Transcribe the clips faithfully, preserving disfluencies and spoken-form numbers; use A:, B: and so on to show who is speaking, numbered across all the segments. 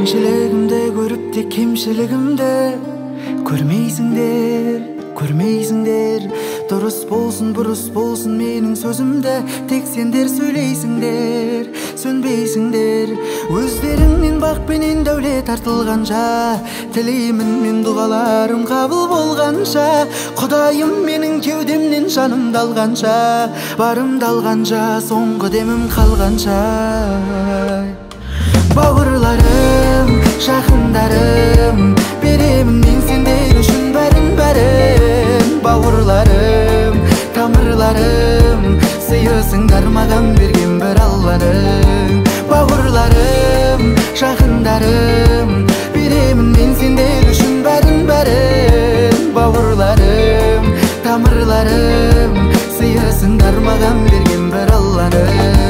A: кеңшілігімді көріп те кемшілігімді көрмейсіңдер, көрмейсіңдер. Дұрыс болсын, бұрыс болсын менің сөзімді тек сендер сөйлейсіңдер, сөнбейсіңдер. Өздеріңнен бақ пенен дәулет артылғанша, тілеймін мен дұғаларым қабыл болғанша. Құдайым менің кеудемнен жанымды алғанша, барымды алғанша, соңғы демім қалғанша. Бауырларым, жақындарым, беремін мен сендер үшін бәрін бәрін. Бауырларым, тамырларым, сыйысыңдар маған берген бір Алланың. Бауырларым, жақындарым, беремін мен сендер үшін бәрін бәрін. Бауырларым, тамырларым, сыйысыңдар маған берген бір Алланың.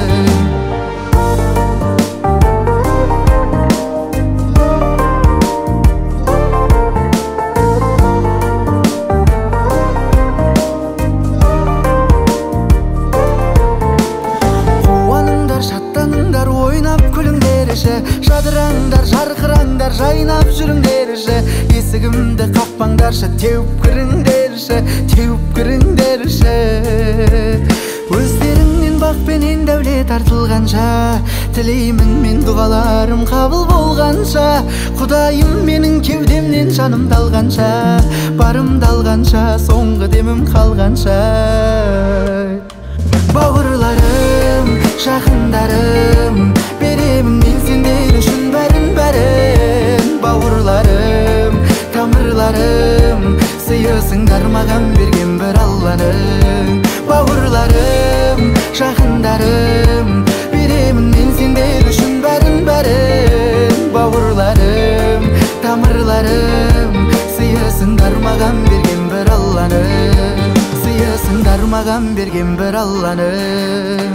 A: Жадыраңдар, жарқыраңдар, жайнап жүріңдерші. Есігімді қақпаңдаршы, теуіп кіріңдерші, теуіп кіріңдерші. Өздеріңнен бақ пенен дәулет артылғанша, тілеймін мен дұғаларым қабыл болғанша. Құдайым менің кеудемнен жанымды алғанша, барымды алғанша, соңғы демім қалғанша. Бауырларым, жақындарым, беремін мен сендер үшін бәрін бәрін. Бауырларым, тамырларым, сыйысыңдар маған берген бір Алланың. Бауырларым, жақындарым, беремін мен сендер үшін бәрін бәрін. Бауырларым, тамырларым, сыйысыңдар маған берген бір Алланың. Сыйысыңдар маған берген бір Алланың.